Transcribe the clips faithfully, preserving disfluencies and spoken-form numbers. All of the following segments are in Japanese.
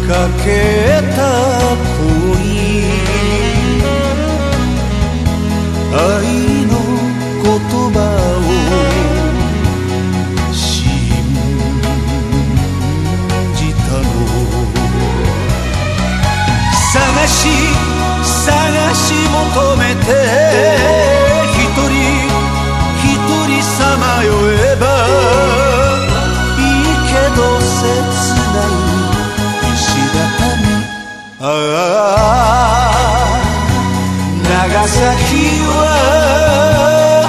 かけた恋、愛の言葉を信じたの。探し探し求めて一人一人さまよえばいいけど切ない石畳。ああ長崎は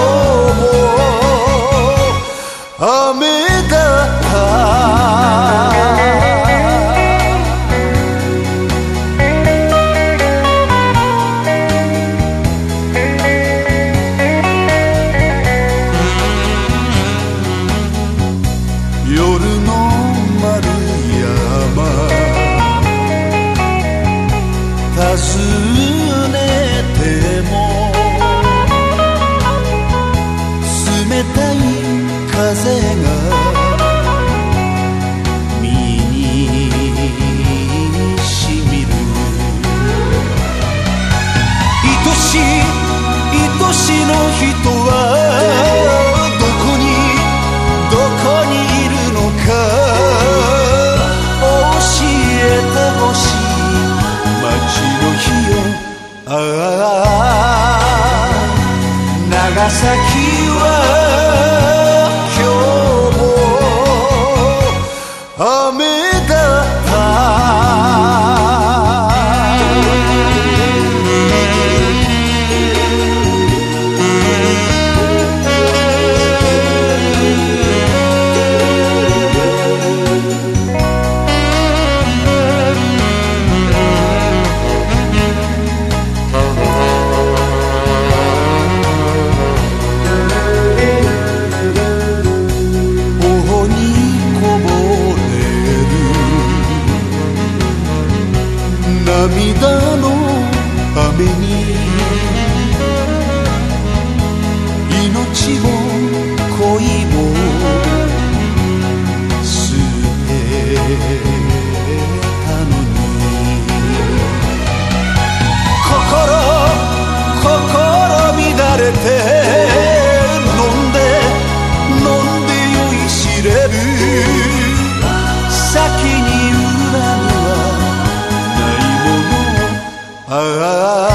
今日も雨だった。夜の丸山訪ねても冷たい風が身にしみる。愛しい愛しの人はどこにどこにいるのか教えてほしい街の日よ。ああ長崎は今日も雨だった。涙の雨に命も恋も捨てたのに心心乱れて飲んで飲んで酔いしれる。先に恨みはああ